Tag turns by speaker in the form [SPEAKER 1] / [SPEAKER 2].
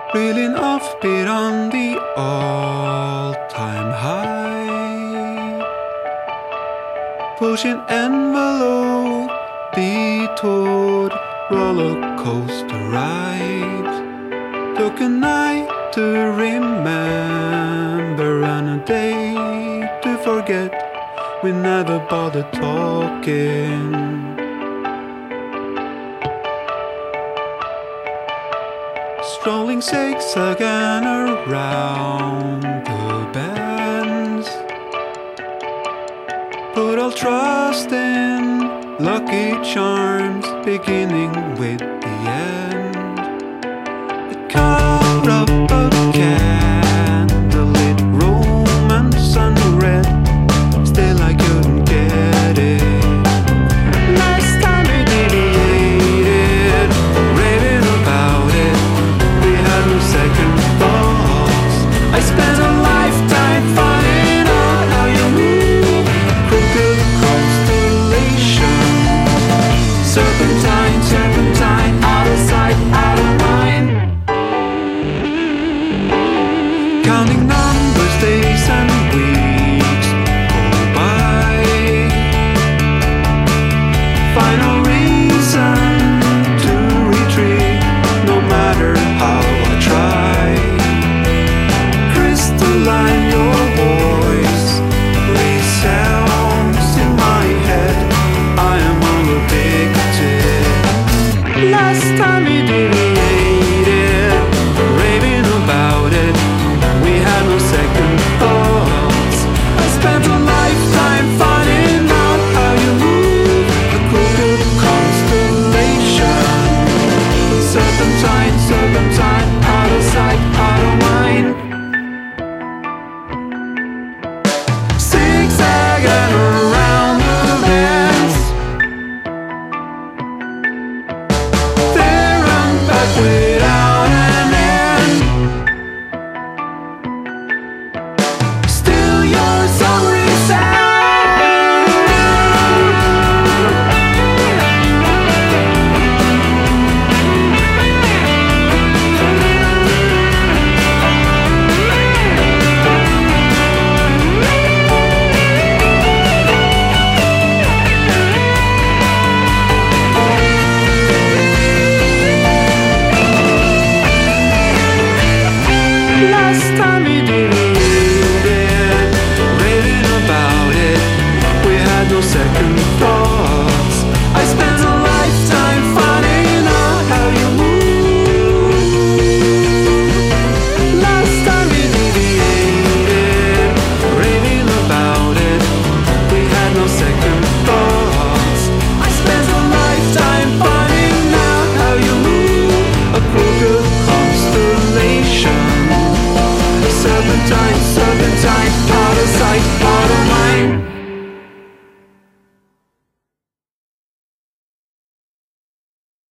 [SPEAKER 1] reeling offbeat on the all-time high, pushing envelope, detoured roller coaster rides. Took a night to remember and a day to forget. We never bothered talking. Strolling zigzagging around the bends, put all trust in lucky charms, beginning with the end.